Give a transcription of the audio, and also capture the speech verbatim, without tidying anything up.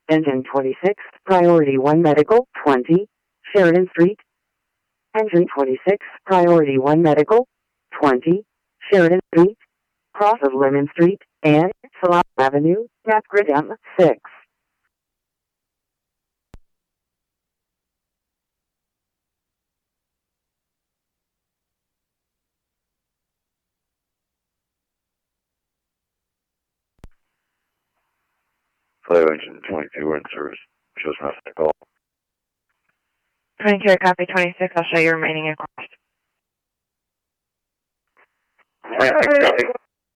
Engine twenty-six, Priority one Medical, twenty, Sheridan Street. Engine twenty-six, Priority one Medical, twenty, Sheridan Street, cross of Lemon Street, and Salah Avenue, Napgridham, six. Flight engine twenty-two, we're in service. Shows nothing to call. twenty-two, copy twenty-six. I'll show you remaining aircraft.